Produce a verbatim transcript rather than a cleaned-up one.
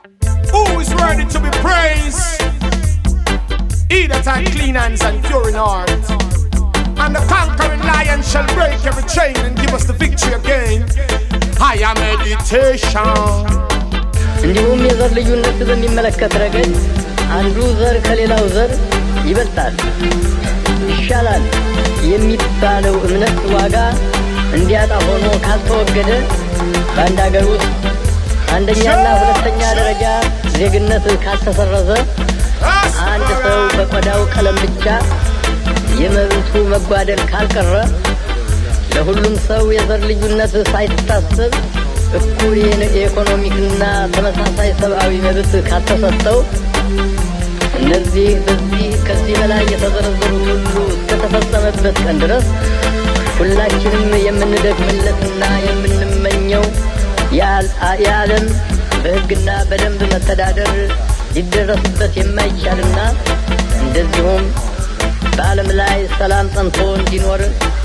Who is worthy to be praised? He that had clean hands and pure in heart. And the conquering lion shall break every chain and give us the victory again. Higher meditation. እንዲሁም የዘር ልዩነት በሚመለከት ረገድ አንዱ ዘር ከሌላው ዘር ይበልጣል ይሻላል የሚባለው እምነት ዋጋ እንዲያጣ ሆኖ ካልተወገደ በአንድ ሀገር ውስጥ አንደኛና ሁለተኛ ደረጃ ዜግነት ካልተሰረዘ አንድ ሰው በቆዳው ቀለም ብቻ የመብቱ መጓደል ካልቀረ ለሁሉም ሰው የዘር ልዩነት ሳይታሰብ እኩል የኢኮኖሚክና ተመሳሳይ ሰብአዊ መብት ካልተሰጠው እነዚህ በዚህ ከዚህ በላይ የተዘረዘሩ ሁሉ እስከተፈጸመበት ቀን ድረስ ሁላችንም የምንደክምለትና የምንመኘው የዓለም በሕግና በደንብ መተዳደር ሊደረስበት የማይቻልና እንደዚሁም በዓለም ላይ ሰላም ጸንቶ እንዲኖር